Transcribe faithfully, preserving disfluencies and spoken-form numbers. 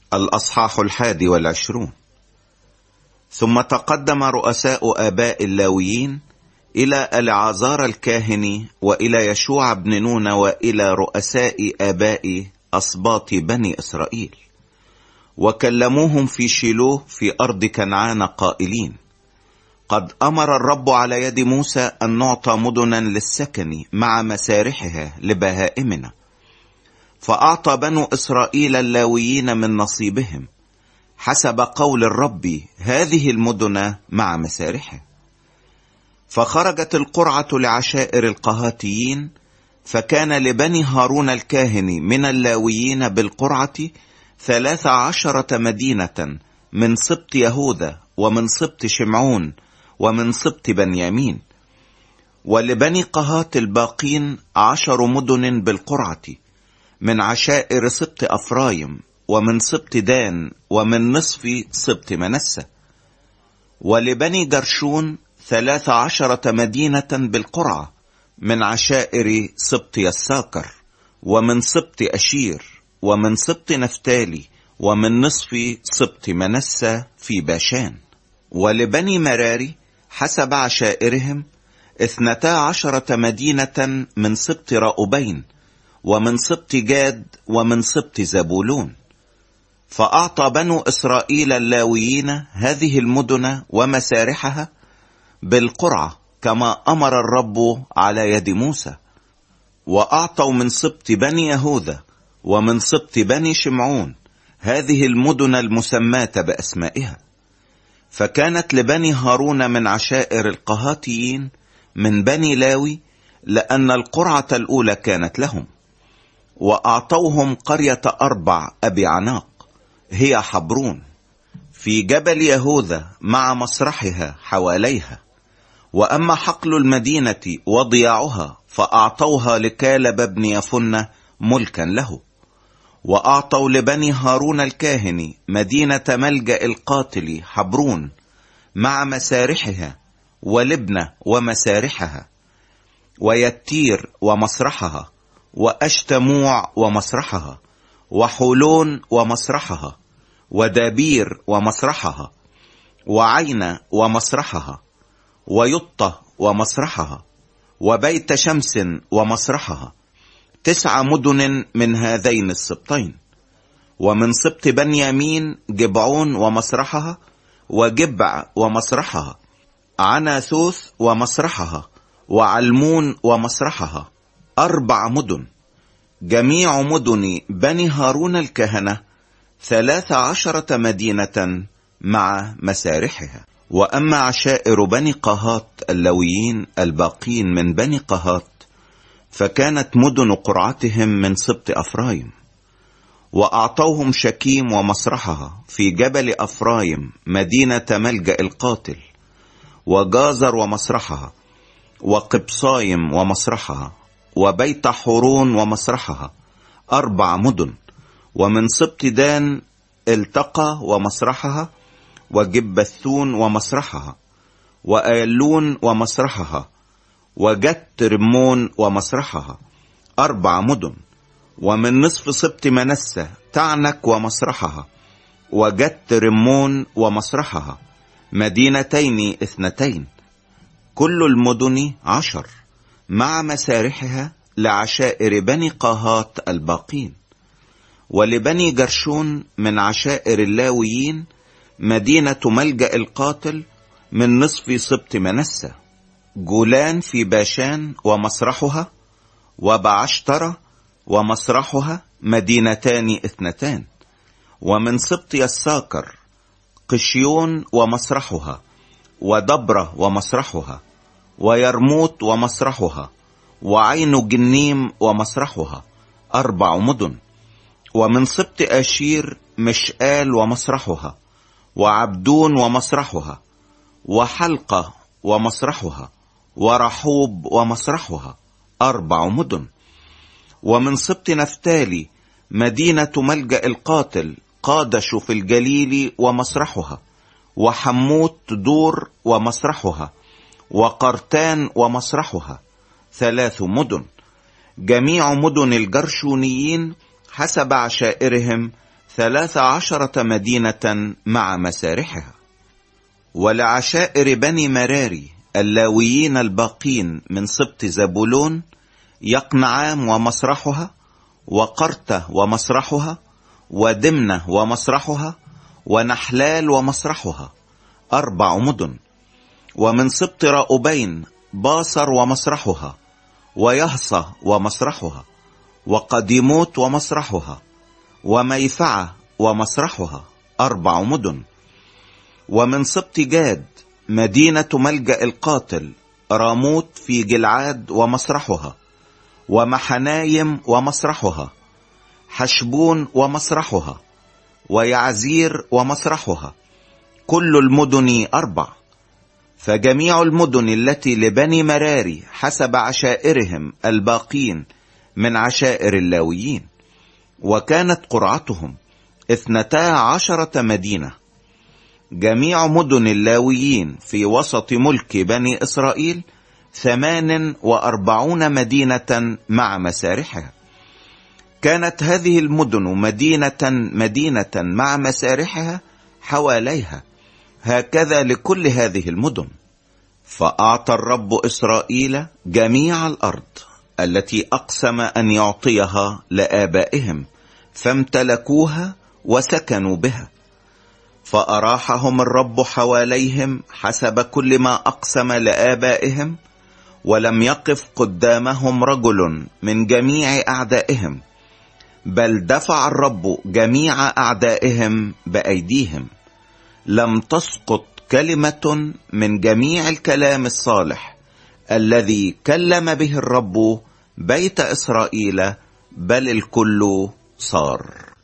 الأصحاح الحادي والعشرون. ثم تقدم رؤساء آباء اللاويين إلى العازار الكاهن وإلى يشوع بن نون وإلى رؤساء آباء أسباط بني إسرائيل، وكلموهم في شيلوه في أرض كنعان قائلين: قد أمر الرب على يد موسى أن نعطى مدنا للسكن مع مسارحها لبهائمنا، فأعطى بنو إسرائيل اللاويين من نصيبهم حسب قول الرب هذه المدن مع مسارحها. فخرجت القرعة لعشائر القهاتيين، فكان لبني هارون الكاهن من اللاويين بالقرعة ثلاث عشرة مدينة من سبط يهوذا ومن سبط شمعون ومن سبط بنيامين، ولبني قهات الباقين عشر مدن بالقرعة من عشائر سبط أفرايم ومن سبط دان ومن نصف سبط منسى، ولبني جرشون ثلاث عشرة مدينة بالقرعة من عشائر سبط يساكر ومن سبط أشير ومن سبط نفتالي ومن نصف سبط منسى في باشان، ولبني مراري حسب عشائرهم اثنتا عشرة مدينة من سبط رأوبين ومن سبط جاد ومن سبط زبولون. فأعطى بنو إسرائيل اللاويين هذه المدن ومسارحها بالقرعة كما أمر الرب على يد موسى. وأعطوا من سبط بني يهوذا ومن سبط بني شمعون هذه المدن المسماة بأسمائها. فكانت لبني هارون من عشائر القهاتيين من بني لاوي، لأن القرعة الأولى كانت لهم. وأعطوهم قرية أربع أبي عناق هي حبرون في جبل يهوذا مع مسرحها حواليها. وأما حقل المدينة وضياعها فأعطوها لكالب بن يفنة ملكا له. وأعطوا لبني هارون الكاهن مدينة ملجأ القاتل حبرون مع مسارحها، ولبنة ومسارحها، ويتير ومسرحها، وأشتموع ومسرحها، وحولون ومسرحها، ودابير ومسرحها، وعين ومسرحها، ويطة ومسرحها، وبيت شمس ومسرحها، تسع مدن من هذين السبطين. ومن سبط بنيامين جبعون ومسرحها، وجبع ومسرحها، عناثوث ومسرحها، وعلمون ومسرحها، أربع مدن. جميع مدن بني هارون الكهنة ثلاث عشرة مدينة مع مسارحها. وأما عشائر بني قهات اللاويين الباقين من بني قهات فكانت مدن قرعتهم من سبط أفرايم. وأعطوهم شكيم ومسرحها في جبل أفرايم مدينة ملجأ القاتل، وجازر ومسرحها، وقبصايم ومسرحها، وبيت حورون ومسرحها، أربع مدن. ومن سبط دان التقى ومسرحها، وجبثون ومسرحها، وآيلون ومسرحها، وجت رمون ومسرحها، أربع مدن. ومن نصف سبط منسى تعنك ومسرحها، وجت رمون ومسرحها، مدينتين اثنتين. كل المدن عشر مع مسارحها لعشائر بني قهات الباقين. ولبني جرشون من عشائر اللاويين مدينة ملجأ القاتل من نصف سبط منسى، جولان في باشان ومسرحها، وبعشترة ومسرحها، مدينتان اثنتان. ومن سبط يساكر قشيون ومسرحها، ودبرة ومسرحها، ويرموت ومسرحها، وعين جنيم ومسرحها، أربع مدن. ومن سبط أشير مشآل ومسرحها، وعبدون ومسرحها، وحلقة ومسرحها، ورحوب ومسرحها، أربع مدن. ومن سبط نفتالي مدينة ملجأ القاتل قادش في الجليل ومسرحها، وحموت دور ومسرحها، وقرتان ومسرحها، ثلاث مدن. جميع مدن الجرشونيين حسب عشائرهم ثلاث عشرة مدينة مع مسارحها. ولعشائر بني مراري اللاويين الباقين من سبط زبولون يقنعام ومسرحها، وقرته ومسرحها، ودمنة ومسرحها، ونحلال ومسرحها، أربع مدن. ومن سبط رأوبين باصر ومسرحها، ويهصى ومسرحها، وقديموت ومسرحها، وميفعة ومسرحها، أربع مدن. ومن سبط جاد مدينة ملجأ القاتل راموت في جلعاد ومسرحها، ومحنايم ومسرحها، حشبون ومسرحها، ويعزير ومسرحها، كل المدن أربع. فجميع المدن التي لبني مراري حسب عشائرهم الباقين من عشائر اللاويين، وكانت قرعتهم اثنتا عشرة مدينة. جميع مدن اللاويين في وسط ملك بني إسرائيل ثمان وأربعون مدينة مع مسارحها. كانت هذه المدن مدينة مدينة مع مسارحها حواليها، هكذا لكل هذه المدن. فأعطى الرب إسرائيل جميع الأرض التي أقسم أن يعطيها لآبائهم، فامتلكوها وسكنوا بها. فأراحهم الرب حواليهم حسب كل ما أقسم لآبائهم، ولم يقف قدامهم رجل من جميع أعدائهم، بل دفع الرب جميع أعدائهم بأيديهم. لم تسقط كلمة من جميع الكلام الصالح الذي كلم به الرب بيت إسرائيل، بل الكل صار.